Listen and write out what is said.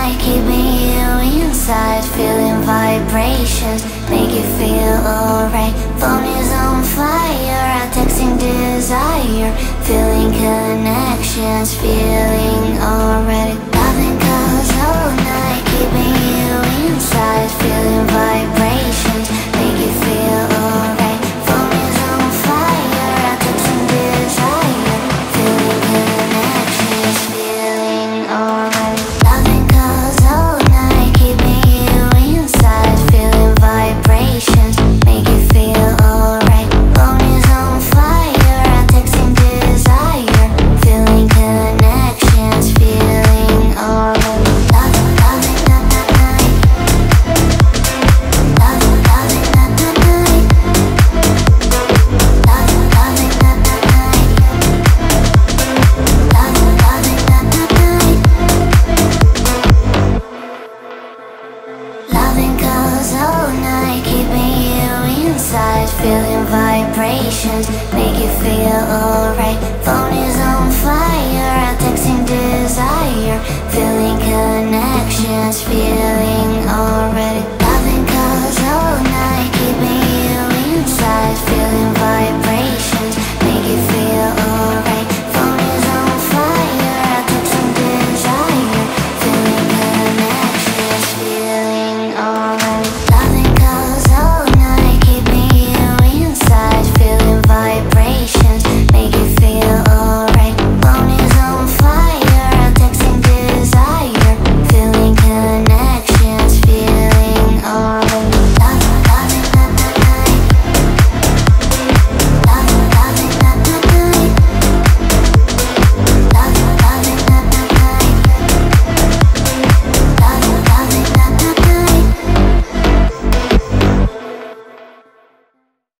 night, keeping you inside, feeling vibrations, make you feel alright. Phone is on fire, I'm texting desire, feeling connections, feeling already. Loving calls all night, keeping you inside, feeling vibrations, make you feel alright. Phone is on fire, I'm texting desire, feeling connections, feeling alright. Loving calls all night, keeping you inside, feeling vibrations, make you feel alright. Phone is on fire, I'm texting desire, feeling connections, feeling alright. Loving that night, loving that night, loving that night, loving that night. Loving calls all night, keeping you inside, feeling vibrations, make you feel alright. Phone is on fire, I'm texting desire, feeling connections, feeling